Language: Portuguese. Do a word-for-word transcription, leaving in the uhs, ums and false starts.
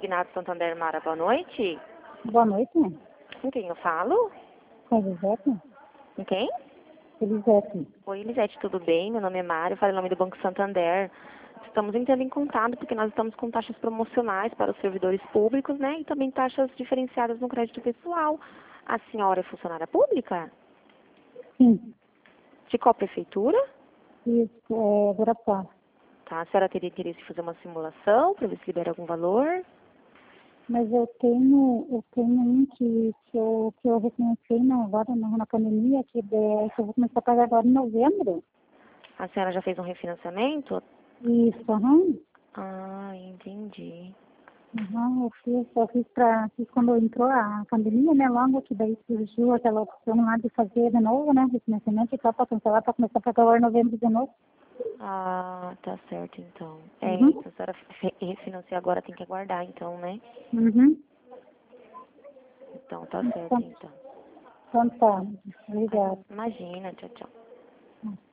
Consignado Santander Mara, boa noite. Boa noite. Com quem eu falo? Com a Elisete? Com quem? Elisete. Oi, Elisete, tudo bem? Meu nome é Mário, falo em nome do Banco Santander. Estamos entrando em contato porque nós estamos com taxas promocionais para os servidores públicos, né? E também taxas diferenciadas no crédito pessoal. A senhora é funcionária pública? Sim. De qual prefeitura? Isso, é Guarapá. Tá, a senhora teria interesse em fazer uma simulação para ver se libera algum valor? Mas eu tenho, eu tenho um que, que, eu, que eu refinancei na, agora na, na pandemia, que, é, que eu vou começar a pagar agora em novembro. A senhora já fez um refinanciamento? Isso, aham. Ah, entendi. Uhum, eu fiz, eu fiz, pra, fiz quando entrou a pandemia, né? Logo que daí surgiu aquela opção lá de fazer de novo, né? Refinanciamento e tal, para cancelar, para começar a pagar agora em novembro de novo. Ah, tá certo então. É, Uhum. então a senhora fe- refinanciar agora tem que aguardar então, né? Uhum. Então tá certo Então, então. então tá. Ai, Obrigada. imagina, tchau, tchau.